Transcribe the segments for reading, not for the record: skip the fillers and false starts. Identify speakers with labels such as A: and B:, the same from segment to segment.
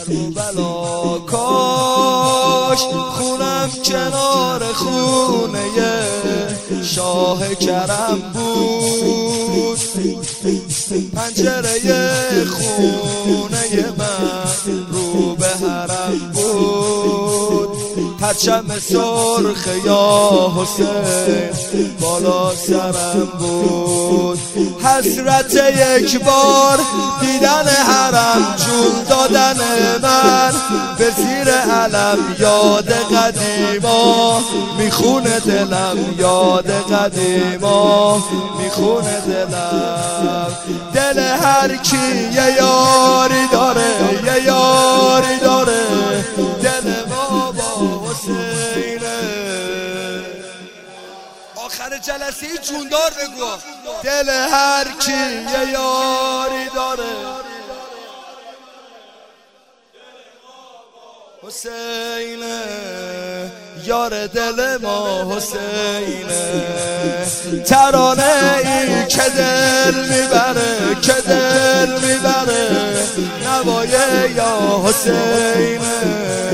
A: و بلا کاش خونم کنار خونه شاه کرم بود، پنجره خونه من رو به حرم بود، پرچم سرخ یا حسین بالا سرم بود، حسرت یک بار دیدن حرم، جون دادن من به زیر علم، یاد قدیما میخونه دلم، یاد قدیما میخونه دلم. دل هر کی یه یاری داره، یه یاری داره، دل ما با حسینه. آخر جلسه جوندار بگو، دل هر کی یه یاری داره، حسینه، یار دل ما حسینه. ترانه ای که دل میبره، که دل میبره، نوای یا حسینه.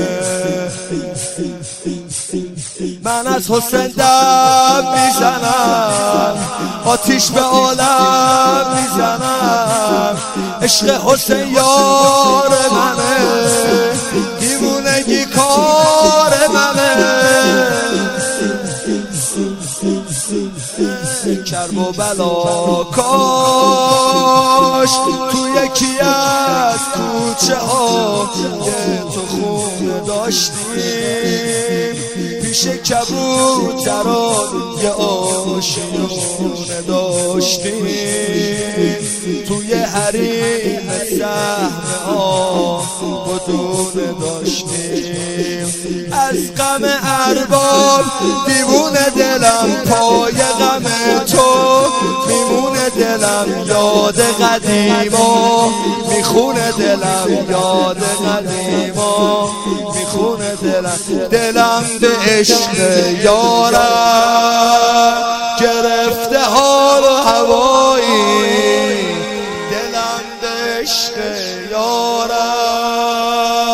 A: من از حسین دم میزنم، آتیش به عالم میزنم، عشق حسین یار منه، دیوونگی کار منه. کرب و بلا کاش تو یکی از کوچه ها که تو خونه داشتیم، پیش کبوتران یه آشیونه داشتیم، توی حریم سهم بدونه داشتیم. از غم ارباب دیوونه دلم، پای غم تو میمونه دلم، یاد قدیما میخونه دلم، یاد قدیما میخونه دلم. دلم به عشق یارم گرفته حال و هوایی، دلم به عشق یارم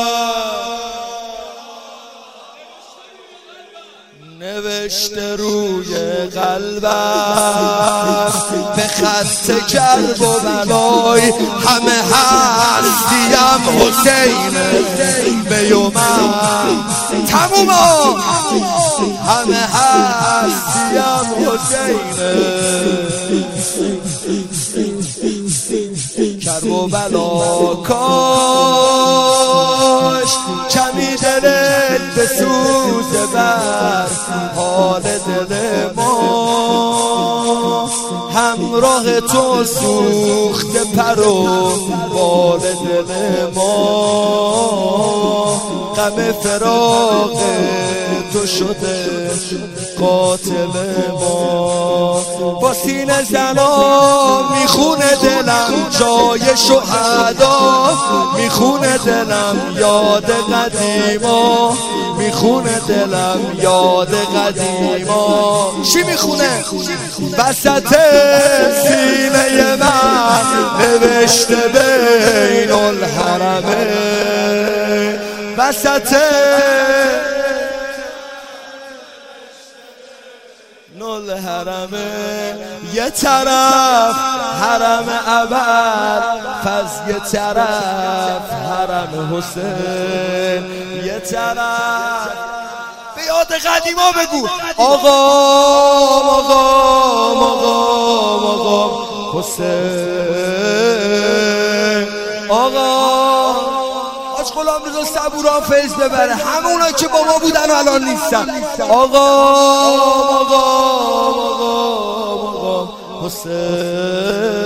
A: نوشته روی قلبم به خط کرب و بلای، همه هستیم حسینه بیومم تموما، همه هستیم حسینه. کرب و بلا کاش کمی دلت بسوزه بر حال دل ما، همراه تو سوخته پر و بال دل ما، غم فراق تو شده قاتل ما. با سینه زنا میخونه دلم جای شهدا، میخونه دلم یاد قدیما، میخونه دلم یاد قدیما. چی میخونه؟ وسط سینه من نوشته بین الحرمه، وسط الحرمه، یه طرف حرم ابر فز، یه طرف حرم حسین، یه طرف به یاد قدیما بگو. آقا آقا آقا آقا حسین، آقا آج غلام رضا صبوران فیض ببره، همونا که با ما بودن و الان نیستن. آقا آقا آقا حسین.